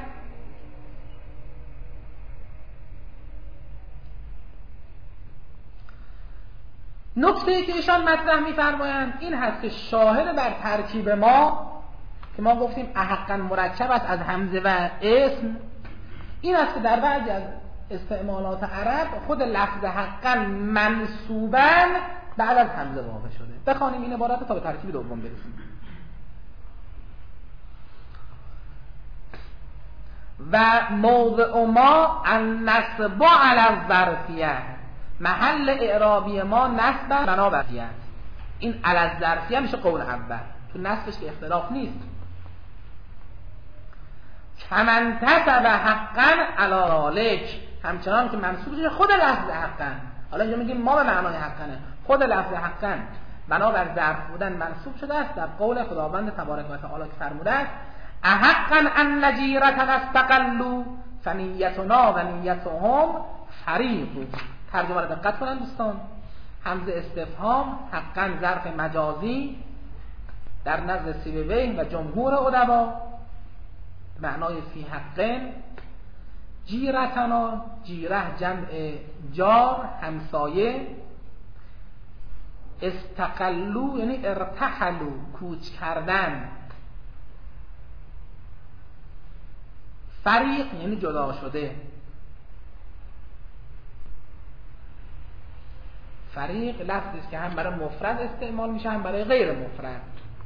نکته که ایشان مطرح می‌فرمایند این هست که شاهد بر ترکیب ما که ما گفتیم احقا مرکب است از همزه و اسم، این است که در بعضی از استعمالات عرب خود لفظ حقا منصوباً بعد از همزه واقع شده. بخوانیم این عبارت تا به ترکیب دوم برسیم. و موضع ما النصب علی الظرفیه، محل اعرابی ما نصب بنا بر ظرفیه. این علی الظرفیه میشه قول اول، تو نصبش که اختلاف نیست. کمن تسب حقا علی ذالک، همچنان که منصوب شده خود لفظ حقا. حالا اینجا میگیم ما به معنای حقا، خود لفظ حقا بنا بر ظرف بودن منصوب شده است در قول خداوند تبارک و تعالی که فرموده است احقا ان نجیرتنا استقلوا فنیتنا و نیتهم فریق. ترجمه را دقت کنن دوستان. همزه استفهام حقا ظرف مجازی در نزد سیبویه و جمهور ادبا معنای فی حقن. جیرتنا، جیره جمع جار همسایه، استقلوا یعنی ارتحلوا کوچ کردن، فریق یعنی جدا شده. فریق لفظی است که هم برای مفرد استعمال میشه هم برای غیر مفرد.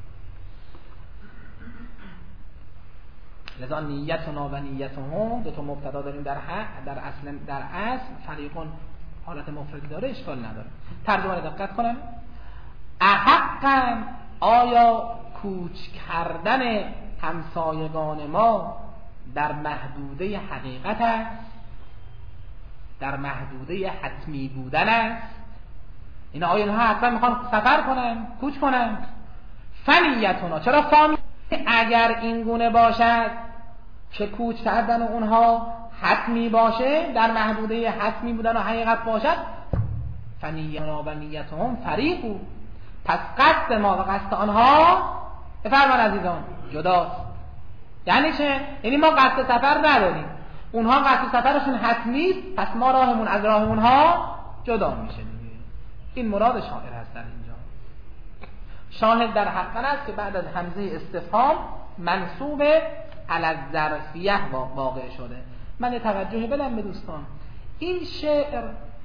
لذا نیتنا و نیتهم دو تا مبتدا داریم در حق، در اصل در اصل فریقون حالت مفردی داره، اشکال نداره. ترجمه را دقت کنم. احقا آیا کوچ کردن همسایگان ما در محدوده حقیقت است، در محدوده حتمی بودن است؟ این آیا اینها حتما میخوان سفر کنن، کوچ کنن؟ فنیتنا، چرا فامی؟ اگر این گونه باشد که کوچ کردن اونها حتمی باشه، در محدوده حتمی بودن و حقیقت باشد، فنیتنا و نیتهم فریقو، پس قصد ما و قصد آنها بفرمان عزیزان جداست. یعنی چه؟ یعنی ما قصد سفر نداریم، اونها قصد سفرشون حتمی است، پس ما راهمون از راه اونها جدا میشه دیگه. این مراد شاعر هست در اینجا. شاهد در حقا است که بعد از همزه استفهام منصوب علی الظرفیه واقع شده. من یه توجه بدم به دوستان، این شعر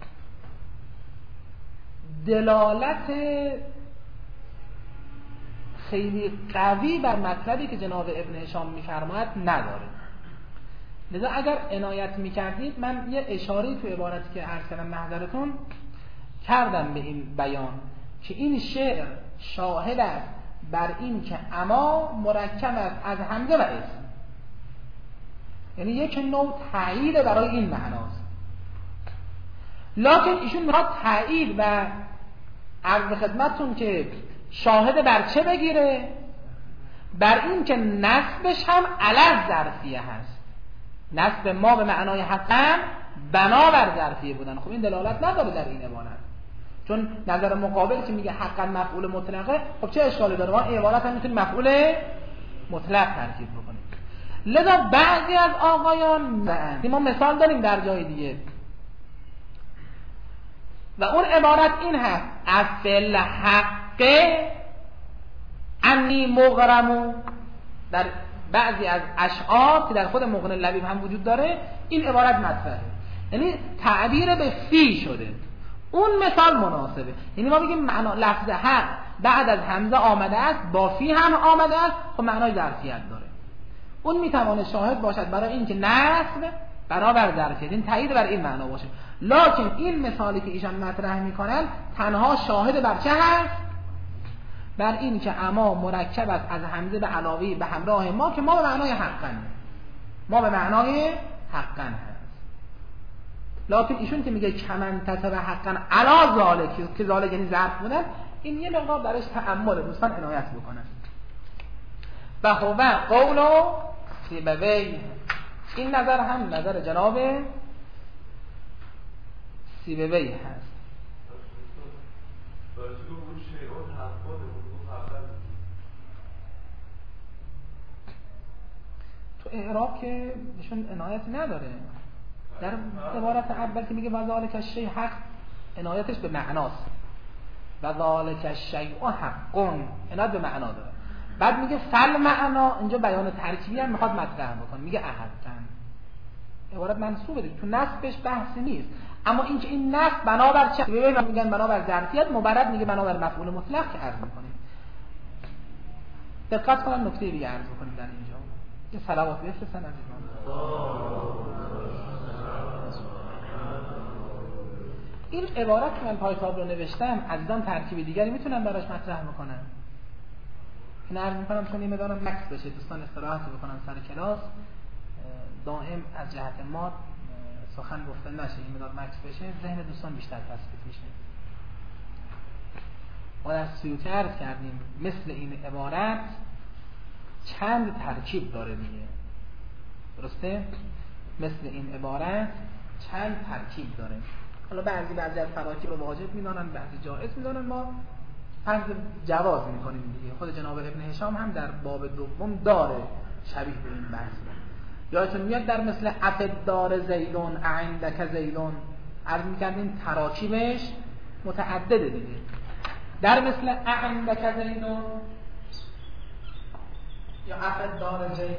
دلالت خیلی قوی بر مطلبی که جناب ابن هشام می‌فرماید نداره. لذا اگر عنایت می‌کردید من یه اشاره‌ای تو عبارتی که عرض کردم محضرتون کردم به این بیان که این شعر شاهد است بر این که اما مرکب است از همزه و اسم، یعنی یک نوع تایید برای این معناست. لکن ایشون میخواد تایید و عرض خدمتتون که شاهد بر چه بگیره؟ بر این که نسبش هم علی ظرفیه هست. نسب ما به معنای حقا بنابر ظرفیه بودن. خب این دلالت نداره در این عبارت، چون نظر مقابل که میگه حقا مفعول مطلقه، خب چه اشکالی داره؟ ما عبارت هم میتونیم مفعول مطلق ترکیب بکنیم. لذا بعضی از آقایان ما مثال داریم در جای دیگه و اون عبارت این هست: افل حق انی مغرمو. در بعضی از اشعار که در خود مغنی لبیب هم وجود داره این عبارت مطرحه، یعنی تعبیر به فی شده. اون مثال مناسبه، یعنی ما بگیم معنا لفظ حق بعد از همزه آمده است، با فی هم آمده است، خب معنای ظرفیت داره. اون میتواند شاهد باشد برای اینکه نصب برابر ظرفیت، این تایید بر این معنا باشه. لکن این مثالی که ایشان مطرح میکنن تنها شاهد بر چه هست؟ بر این که اما مرکب است از همزه به علاوه به همراه ما که ما به معنای حقا، ما به معنای حقا هست. لکن ایشون که میگه کمن تتبع حقا علا ذالک، که ذالک یعنی ظرف بودن، این یه مقدار درش تأمل دوستان عنایت بکنن. و هو قول سیبوی، این نظر هم نظر جناب سیبوی هست. تو اعراب که نشون عنایت نداره. در عبارت اول که میگه و ذالک الشیء حق، عنایتش به معناست. و ذالک الشیء حق، عنایت به معنا داره. بعد میگه فل معنا، اینجا بیان ترکیبی هم میخواد مطرح بکنه، میگه احدن. عبارت منصوبه دیگه، تو نصبش بحثی نیست. اما اینکه این نصب بنابر چه؟ ببین میگن بنابر ظرفیت، مبرد میگه بنابر مفعول مطلق که عرض میکنیم. دقت کنن نکته دیگه عرض بکنیم در اینجا. یه صلوات بفرستن عزیزان. این عبارت که من پای کتاب رو نوشتم، عزیزان ترکیب دیگری میتونن براش مطرح بکنن. این عرض میکنم چون این مدارم مکس بشه، دوستان استراحت بکنن سر کلاس، دائم از جهت ما سخن گفته نشه، این مدار مکس بشه، ذهن دوستان بیشتر تثبیت میشه. ما در سیوطی عرض کردیم مثل این عبارت چند ترکیب داره دیگه، درسته؟ مثل این عبارت چند ترکیب داره. حالا بعضی بعضی از تراکیب رو واجب میدانن، بعضی جائز میدانن، ما فرض جواز میکنیم دیگه. خود جناب ابن هشام هم در باب دوم داره شبیه به این بحث. یادتون میاد در مثل افد دار زیدون عندک زیدون عرض میکردیم تراکیبش متعدده دیگه. در مثل عندک زیدون یا افد دار زید،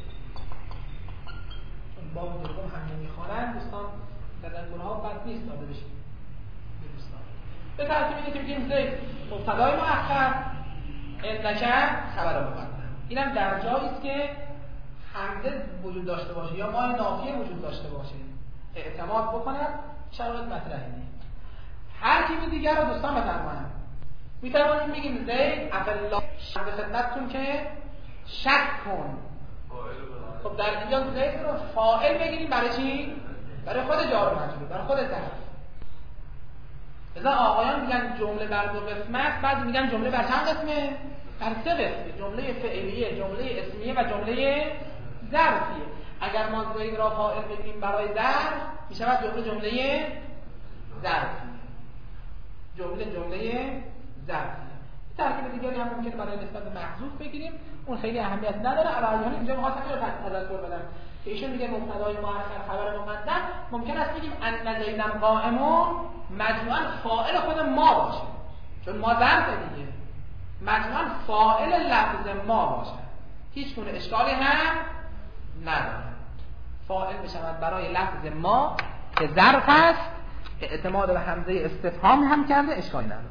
چون باب دوم هم نمیخوانن دوستان در گروه ها بد نیست داده بشه دوستان. به ترتیبی که بگیم زید مبتدای مؤخر، عندک خبر مقدم. اینم در جایی است که همزه وجود داشته باشه یا ما نافیه وجود داشته باشه، اعتماد بکنن شرایط مطرحه نیست. هر کی دیگر رو دوستان بفرمایید میتوانیم بگیم زید افلا شرط خدمتتون که شک کن. خب در اینجا زید رو فاعل بگیریم برای چی؟ برای خود جار و مجرور، برای خود ظرف. مثلا آقایان میگن جمله بر دو قسمت، بعد میگن جمله بر چند قسمه؟ بر سه قسمه، جمله فعلیه، جمله اسمیه و جمله ظرفیه. اگر ما زید را فاعل بگیریم برای ظرف میشود جمله جمله ظرفیه، جمله جمله ظرفیه. ترکیب دیگری هم ممکنه برای نسبت به محذوف بگیریم، اون خیلی اهمیت نداره. علاوه اینجا می‌خواستم اینو تذکر بدم که ایشون میگه مبتدای مؤخر خبر مقدم ممکن است بگیم ان زیدن قائمون مجموعاً فاعل خود ما باشه، چون ما ظرف دیگه، مجموعاً فاعل لفظ ما باشه، هیچ گونه اشکالی هم نداره. فاعل بشود برای لفظ ما که ظرف است، اعتماد به همزه استفهام هم کرده، اشکالی نداره.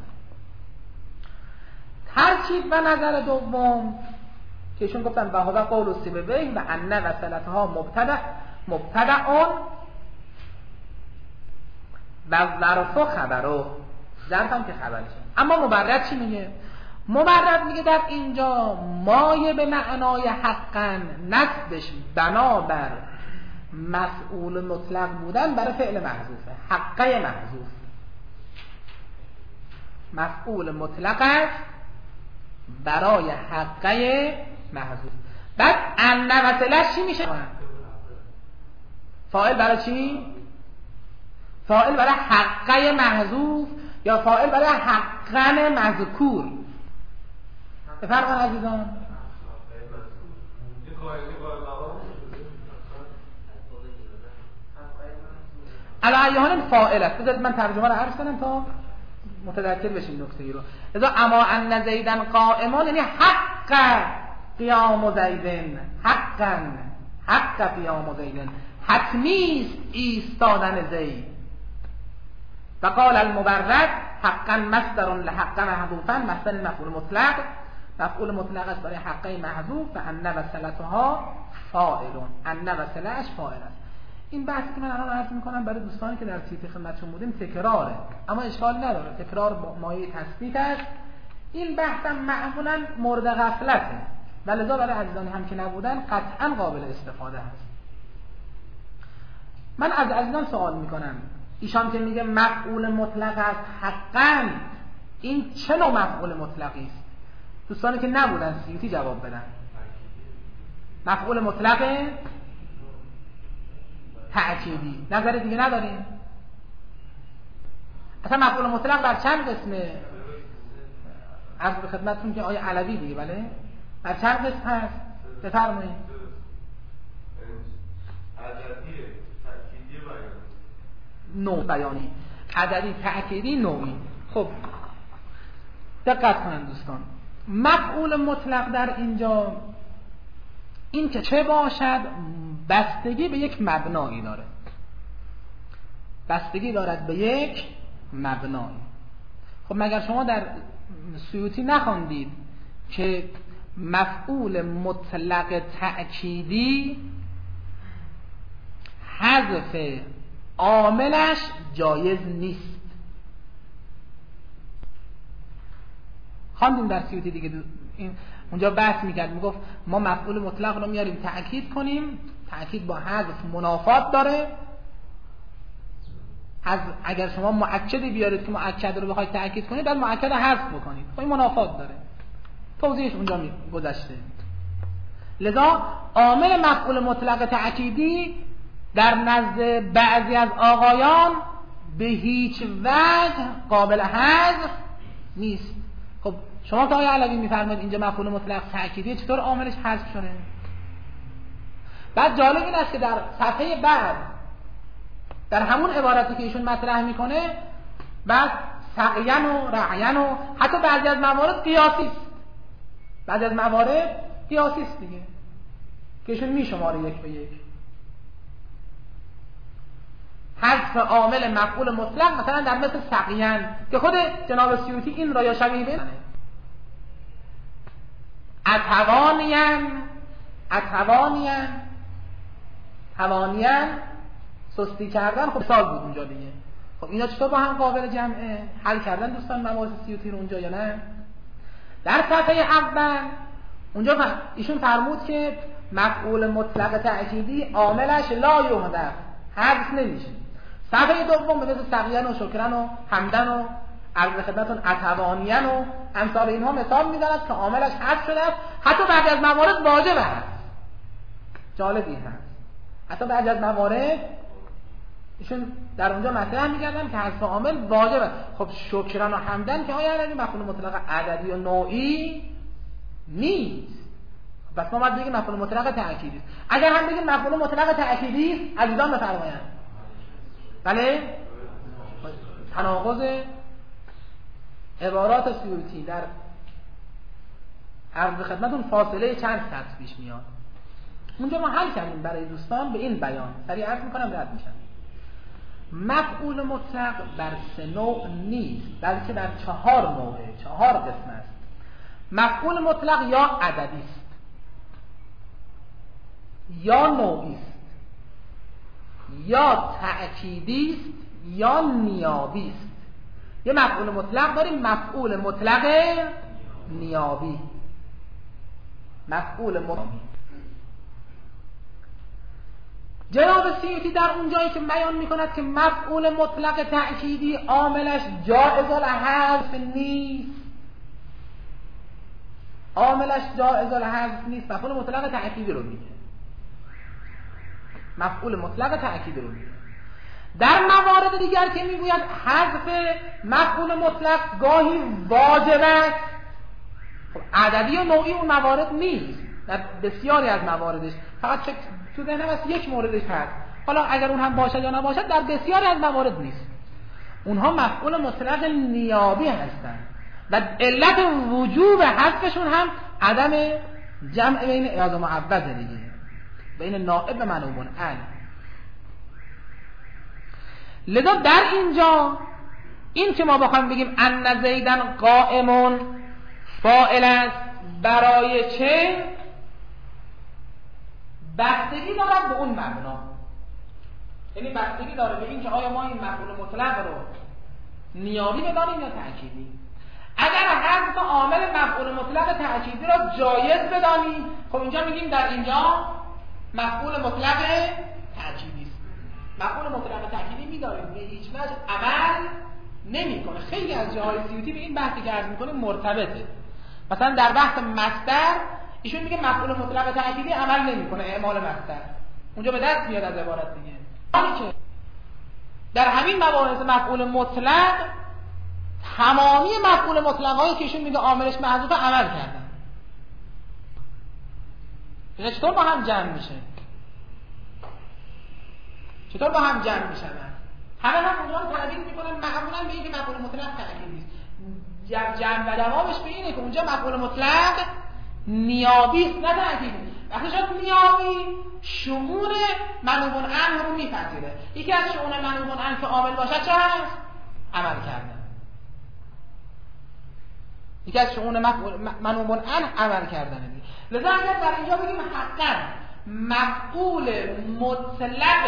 ترکیب و نظر دوم که ایشون گفتن و هو قول سیبویه و ان وصلتها مبتدا مبتدا و ظرف خبرو، ظرف هم که خبرشه. اما مبرد چی میگه؟ مبرد میگه در اینجا مایه به معنای حقا نسبش بنابر مفعول مطلق بودن برای فعل محذوفه، حقه محذوف مفعول مطلق است برای حقه محذوف. بعد ان وصلش چی میشه؟ فاعل برای چی؟ فاعل برای حقه محذوف یا فاعل برای حقن مذکور. بفرمایید عزیزان. علی حال فاعل است. بذارید من ترجمه رو عرض کنم تا متذکر بشیم نکته ای رو. اذا اما ان زیدن قائمان یعنی حق قیام زیدن، حقا حق قیام زیدن، حتمی است ایستادن زید. و قال المبرد حقا مصدر لحق محذوفا، مصدر مفعول مطلق، مفعول مطلق است برای حقه محذوف و ان وصلتها فاعلون، ان وصلش فاعل است. این بحثی که من الان عرض میکنم برای دوستانی که در تیپ خدمتشون بودیم تکراره، اما اشکال نداره، تکرار مایه تثبیت است. این بحث هم معمولا مورد غفلته و لذا برای عزیزانی هم که نبودن قطعا قابل استفاده است. من از عزیزان سوال میکنم، ایشان که میگه مفعول مطلق است حقا، این چه نوع مفعول مطلقی است؟ دوستانی که نبودن سیوتی جواب بدن. مفعول مطلق تأکیدی، نظر دیگه نداریم؟ اصلا مفعول مطلق بر چند قسمه؟ عرض به خدمتتون که آیه علوی دیگه، بله؟ بر چند قسم هست؟ بفرمایید. عددی، تأکیدی بیانی. نوع بیانی، عددی، تأکیدی، نوعی. خب دقت کنند دوستان، مفعول مطلق در اینجا این که چه باشد بستگی به یک مبنایی داره، بستگی دارد به یک مبنایی. خب مگر شما در سیوطی نخواندید که مفعول مطلق تأکیدی حذف عاملش جایز نیست؟ خواندیم در سیوطی دیگه، این اونجا بحث میکرد، میگفت ما مفعول مطلق رو میاریم تأکید کنیم، تأکید با حذف منافات داره. از اگر شما مؤکدی بیارید که مؤکد رو بخواید تأکید کنید، بعد مؤکد حذف بکنید، خب این منافات داره. توضیحش اونجا گذشته. لذا عامل مفعول مطلق تأکیدی در نزد بعضی از آقایان به هیچ وجه قابل حذف نیست. خب شما که آیه علوی میفرمایید اینجا مفعول مطلق تأکیدی، چطور عاملش حذف شده؟ بعد جالب این است که در صفحه بعد در همون عبارتی که ایشون مطرح میکنه، بعد سعین و رعین و حتی بعضی از موارد قیاسی است، بعضی از موارد قیاسی است دیگه که ایشون میشماره یک به یک. حذف عامل مفعول مطلق مثلا در مثل سقین که خود جناب سیوطی این را یا شبیه به اتوانین اتوانین توانین سستی کردن، خب سال بود اونجا دیگه. خب اینا چطور با هم قابل جمعه؟ حل کردن دوستان مباحث سیوطی رو اونجا یا نه؟ در صفحه اول اونجا ایشون فرمود که مفعول مطلق تأکیدی عاملش لا یحذف، حذف نمیشه. صفحه دوم به مثل سقین و شکرن و حمدن و عرض خدمتون اتوانین و امثال اینها مثال میزند که عاملش حذف شده است، حتی بعضی از موارد واجب است. جالب این هست، حتی بعضی از موارد ایشون در اونجا مطرح می‌کردن که حذف عامل واجبه. خب شکران و حمدن که آیا عددی مفعول مطلق عددی و نوعی نیست، پس ما باید بگیم مفعول مطلق تأکیدی است. اگر هم بگیم مفعول مطلق تأکیدی است، عزیزان بفرمایند بله تناقض عبارات سیوطی در عرض خدمتون فاصله چند سطر پیش میاد. اونجا ما حل کردیم برای دوستان به این بیان، سریع عرض میکنم رد میشن. مفعول مطلق بر سه نوع نیست، بلکه بر چهار نوعه، چهار قسم است. مفعول مطلق یا عددی است، یا نوعی است، یا تأکیدی است، یا نیابی است. یه مفعول مطلق داریم، مفعول مطلق نیابی. مفعول مطلق جناب سیوطی در اونجایی که بیان میکند که مفعول مطلق تأکیدی عاملش جائز الحذف نیست، عاملش جائز الحذف نیست، مفعول مطلق تأکیدی رو میگه، مفعول مطلق تأکیدی رو میگه. در موارد دیگر که میگوید حذف مفعول مطلق گاهی واجب است، خب عددی و نوعی اون موارد نیست، در بسیاری از مواردش، فقط چک تو ذهنم از یک موردش هست، حالا اگر اون هم باشد یا نباشد در بسیاری از موارد نیست. اونها مفعول مطلق نیابی هستند و علت وجوب حذفشون هم عدم جمع بین اعاده و معوض دیگه، بین نائب و منوب عن. لذا در اینجا این که ما بخوایم بگیم ان زیدن قائمون فاعل است برای چه، بستگی دارد به اون مبنا، یعنی بستگی داره به این که آیا ما این مفعول مطلق رو نیابی بدانیم یا تأکیدی. اگر حذف عامل مفعول مطلق تأکیدی را جایز بدانیم، خب اینجا میگیم در اینجا مفعول مطلق تأکیدی است. مفعول مطلق تأکیدی می‌داریم به هیچ وجه عمل نمی‌کنه. خیلی از جاهای سیوطی به این بحثی که عرض می‌کنه مرتبطه. مثلا در بحث مصدر ایشون میگه مفعول مطلق تأکیدی عمل نمی‌کنه، اعمال مصدر اونجا به دست میاد از عبارت دیگه. حالی که در همین مباحث مفعول مطلق تمامی مفعول مطلقایی که ایشون میگه عاملش محذوفه عمل کردن. اینا چطور با هم جمع میشه؟ چطور با هم جمع میشن؟ همه هم اونجا تعبیر میکنن معمولا به اینکه مفعول مطلق تأکیدی است. جمع و جوابش به اینه که اونجا مفعول مطلق نیابی است نه تأکیدی. وقتی شد نیابی شمول منوب عنه رو میپذیره. یکی از شمول منوب عنه که عامل باشد چه هست؟ عمل کردن. یکی از شمول منوب عنه عمل کردن. لذا اگر در اینجا بگیم حقا مفعول مطلق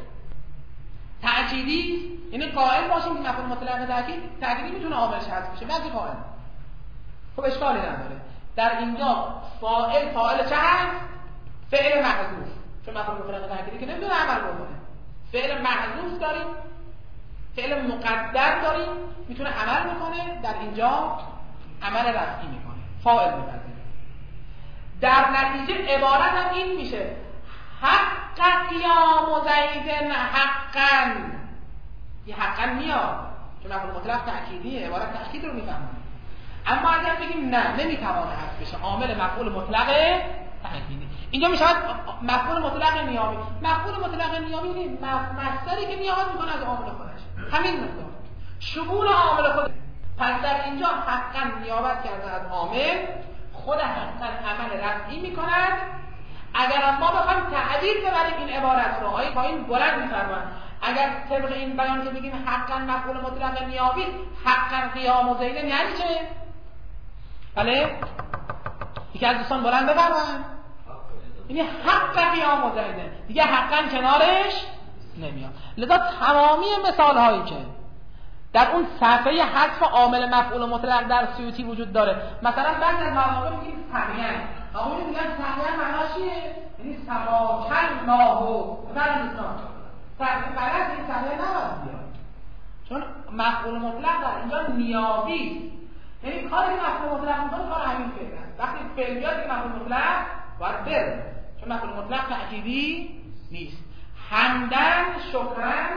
تأکیدی، یعنی قائل باشیم که مفعول مطلق تأکید تأکیدی میتونه عاملش حذف بشه، بعضی قائل خب اشکالی نداره. در اینجا فاعل فاعل چه هست؟ فعل محذوف، چون مفعول مطلق تأکیدی که نمیتونه عمل بکنه. فعل محذوف داریم، فعل مقدر داریم میتونه عمل بکنه، در اینجا عمل رفعی میکنه، فاعل میپذیره. در نتیجه عبارت هم این میشه حق قیام زیدن حقا. یه حقا میاد چون مفعول مطلق تأکیدیه، عبارت تأکید رو میفهمه. اما اگر بگیم نه نمیتوانه حذف بشه، عامل مفعول مطلق تأکیدی، اینجا میشه مفعول مطلق نیابی. مفعول مطلق نیابی نیست، مصدری که نیابت میکنه از عامل خودش، همین مقدار شمول عامل خود. پس در اینجا حقا نیابت کرده از عامل، خود حقا عمل رفعی میکند. اگر ما بخوایم تعبیر ببریم این عبارت رو، آیه پایین بلند می‌فرمایند اگر طبق این بیان که بگیم حقا مفعول مطلق نیابی، حقا قیام و زیدن یعنی چه؟ بله؟ یکی از دوستان بلند بفرمایند. یعنی حق قیام و زیدن دیگه حقا کنارش نمیاد. لذا تمامی مثال هایی که در اون صفحه حذف عامل مفعول مطلق در سیوطی وجود داره، مثلا بعضی از مواقع میگیم سمیعن، آقایی میگن سمیعن معناش چیه؟ یعنی سواکن ناهو مثلا دوستان غلط این سمیعن نباید بیاد، چون مفعول مطلق در اینجا نیابی، یعنی کاری که مفعول مطلق میکنه کار همین فعل است. وقتی فعل بیاد که مفعول مطلق باید بره، چون مفعول مطلق تأکیدی نیست. حمدن شکرن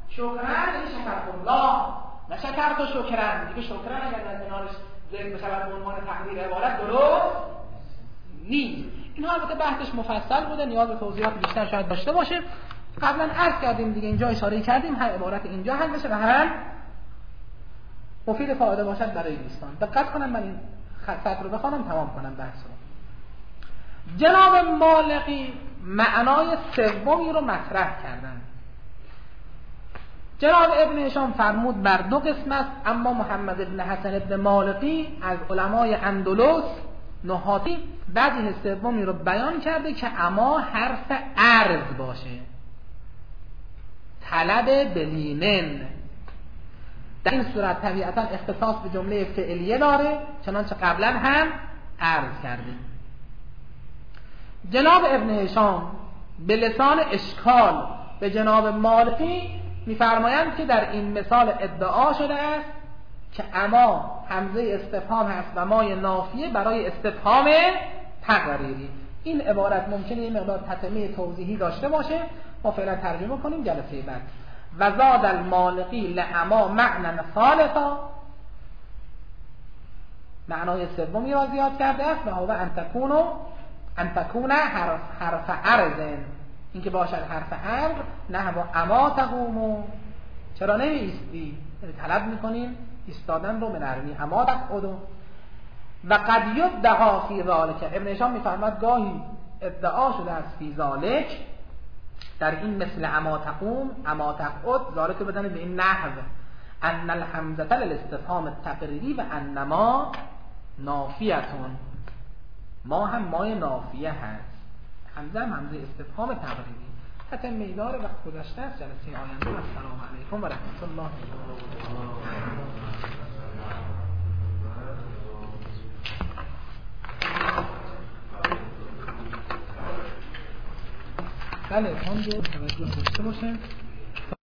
شکرن یعنی شکر الله، نه شکر تو شکرن. دیگه شکرن اگر در کنارش ذکر بشود به عنوان تقدیر عبارت درست نیست. اینها البته بحثش مفصل بوده، نیاز به توضیحات بیشتر شاید داشته باشه. قبلا عرض کردیم دیگه، اینجا اشاره کردیم هر عبارت اینجا حل بشه و هم مفید فایده باشد برای دوستان. دقت کنم من این خط رو بخوانم تمام کنم بحث رو. جناب مالقی معنای سومی رو مطرح کردن. جناب ابن هشام فرمود بر دو قسم است، اما محمد ابن حسن ابن مالقی از علمای اندلس نحاتی وجه سومی رو بیان کرده که اما حرف عرض باشه، طلب بلینن. در این صورت طبیعتا اختصاص به جمله فعلیه داره، چنانچه قبلا هم عرض کردیم. جناب ابن هشام به لسان اشکال به جناب مالقی می‌فرمایند که در این مثال ادعا شده است که اما همزه استفهام هست و مای نافیه برای استفهام تقریری. این عبارت ممکنه یه مقدار تتمه توضیحی داشته باشه، ما فعلا ترجمه کنیم جلسه بعد. و زاد المالقی لعما معنی ثالثا، معنای سومی را زیاد کرده است و هو ان تکون ان تکون حرف حرف عرض، این که باشد حرف عرض، نه با اما تقوم، چرا نمی ایستی؟ یعنی طلب میکنیم ایستادن رو به نرمی. اما تقعدو و قد یدعا فی ذلک. ابن هشام میفرماد گاهی ادعا شده است فی ذلک، در این مثل اما تقوم اما تقعد، ذالک بدن به این نحو ان الحمزه للاستفهام التقریری و انما نافیتون، ما هم مای نافیه هست، همزه هم همزه استفهام تقریری. حتی میدار وقت گذشته است. جلسه آینده. السلام علیکم و رحمت الله. بله، هم توجه داشته باشه.